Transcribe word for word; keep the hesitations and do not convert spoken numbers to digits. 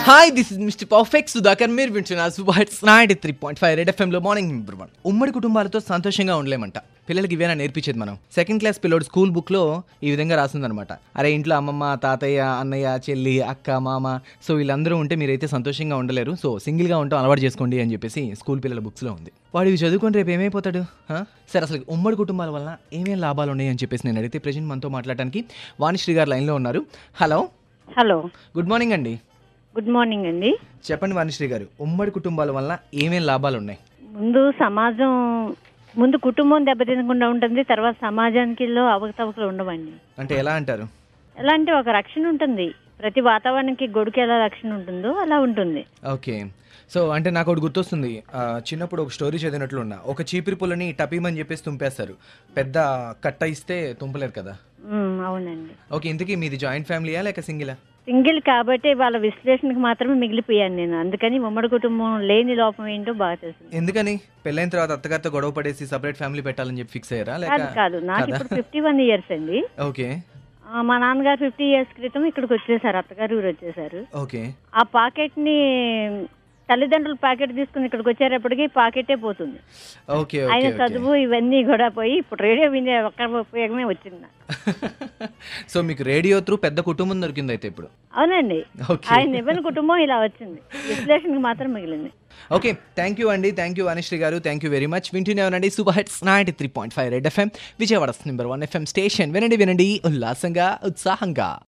Hi this is mister perfect Sudhakar. మీరు వింటున్నారు super hits ninety three point five red ఎఫ్ఎంలో morning number one. ఉమ్మడి కుటుంబాలతో సంతోషంగా ఉండలేమంట. పిల్లలకి ఇవేనా నేర్పించేది మనం? సెకండ్ క్లాస్ పిల్లోడు స్కూల్ బుక్లో ఈ విధంగా రాసిందనమాట. అరే ఇంట్లో అమ్మమ్మ, తాతయ్య, అన్నయ్య, చెల్లి, అక్క, మామ, సో వీళ్ళందరూ ఉంటే మీరైతే సంతోషంగా ఉండలేరు, సో సింగిల్గా ఉంటాం అలవాటు చేసుకోండి అని చెప్పేసి స్కూల్ పిల్లల బుక్స్లో ఉంది. వాడు ఇవి చదువుకొని రేపు ఏమైపోతాడు? సరే, అసలు ఉమ్మడి కుటుంబాల వల్ల ఏమేమి లాభాలు ఉన్నాయి అని చెప్పేసి నేను అడిగితే ప్రజెంట్ మనతో మాట్లాడడానికి వాణిశ్రీ గారు లైన్లో ఉన్నారు. హలో హలో గుడ్ మార్నింగ్ అండి. గుడ్ మార్నింగ్ అండి. చెప్పండి వాణిశ్రీ గారు, ఉమ్మడి కుటుంబాల వల్ల ఏమేం లాభాలు ఉన్నాయి? ముందు సమాజం ముందు కుటుంబం దెబ్బతినకుండా ఉంటుంది, తర్వాత సమాజానికి అవకతవకలు ఉండవండి. అంటే ఎలా అంటారు? ఎలా అంటే ఒక రక్షణ ఉంటుంది, ప్రతి వాతావరణానికి గొడుగు ఎలా రక్షణ ఉంటుందో అలా ఉంటుంది. ఓకే, సో అంటే నాకు ఒకటి గుర్తొస్తుంది. చిన్నప్పుడు ఒక స్టోరీ చదివినట్లు ఉన్నా, ఒక చీపిరి పుల్లని టపీమని చెప్పేసి తుంపేస్తారు, పెద్ద కట్ట ఇస్తే తుంపలేరు కదా. ఉమ్, అవునండి. ఓకే, ఇంతకీ మీది జాయింట్ ఫ్యామిలీయా లేక సింగిలా? సింగిల్ కాబట్టి వాళ్ళ విశ్లేషణకు మాత్రమే మిగిలిపోయాను నేను, అందుకని ఉమ్మడి కుటుంబం లేని లోపం ఏంటో బాగా తెలిసింది. ఎందుకని పెళ్ళైన తర్వాత అత్తగారితో గొడవ పడేసి సపరేట్ ఫ్యామిలీ పెట్టాలని చెప్పి ఫిక్స్ అయ్యారా? లేక కాదు కాదు, నాకు ఇప్పుడు ఫిఫ్టీ వన్ ఇయర్స్ అండి. ఓకే, ఆ, మా నాన్నగారు ఫిఫ్టీ ఇయర్స్ క్రితం ఇక్కడికి వచ్చేసారు, అత్తగారు ఊరు వచ్చేసారు. ఓకే, ఆ ఆ పాకెట్ ని తల్లిదండ్రులు ప్యాకెట్ తీసుకుని ఇక్కడికి వచ్చేటప్పటికి పాకెటే పోతుంది. ఓకే, ఆయన చదువు ఇవన్నీ కూడా పోయి ఇప్పుడు రేడియో వినే ఒక్క ఉపయోగమే వచ్చింది. సో మీకు రేడియో త్రూ పెద్ద కుటుంబం దొరికింది అయితే ఇప్పుడు. అవునండి, ఆయన ఇవ్వని కుటుంబం ఇలా వచ్చింది, విశ్లేషణకి మాత్రం మిగిలింది. ఓకే, థ్యాంక్ యూ అండి, థ్యాంక్ యూ వాణిశ్రీ గారు, థ్యాంక్ యూ వెరీ మచ్. వింటూనే ఉండండి super hits ninety three point five red FM, Vijayawada number one FM station. వినండి వినండి ఉల్లాసంగా ఉత్సాహంగా.